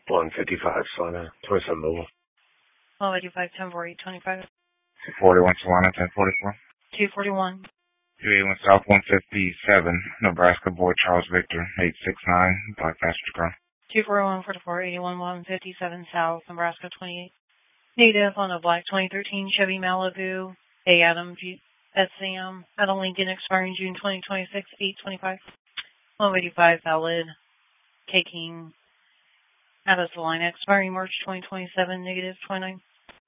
155 Solana, 27 mobile. 185, 10-4, 825. 241 Solana, 1044. 241. 281 South 157, Nebraska Boy Charles Victor, 869, Black Passenger Car. 241, 44, 81, 157 South, Nebraska 28. Native on a black 2013 Chevy Malibu, A Adam SCM, at a Lincoln expiring June 2026, 825. 185 valid, K King, out of the line expiring March 2027, negative 29.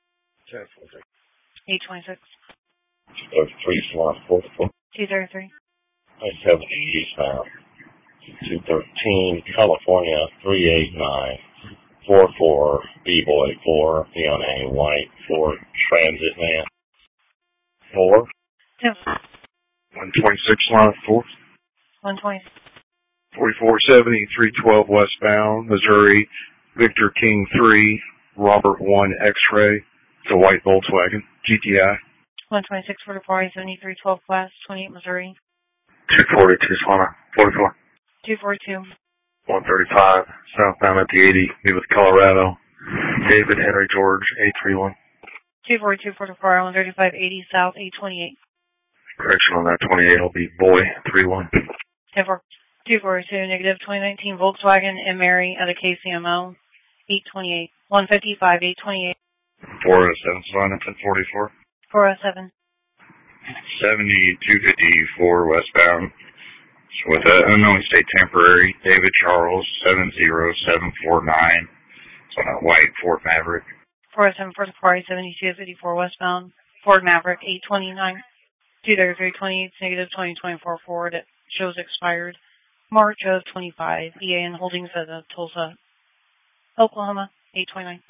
826. 233 Solana, 44. 233. 270 eastbound. 213 California, 38944 B-Boy 4, Fiona White 4, Transit Man 4. 126 Solana, 4. 120. 4470, 312 westbound, Missouri, Victor King 3, Robert 1 X-Ray, it's a white Volkswagen, GTI. 126, 44, 73, 12 Class, 28 Missouri. 242 Solana, 44. 242. 135 southbound at the 80, be with Colorado. David Henry George, 831. 242, 44, 135, 80 South, 828. Correction on that 28 will be Boy, 31. 242, negative 2019 Volkswagen and Mary at a KCMO, 828. 155, 828. 407 Solana, 1044. 407. 7254 westbound, with an unknown state temporary, David Charles, 70749. It's on a white Ford Maverick. 407, 44, 7254 westbound, Ford Maverick, 829. 233, 28, negative 2024 Ford, it shows expired March of 25. EAN Holdings out of Tulsa, Oklahoma, 829.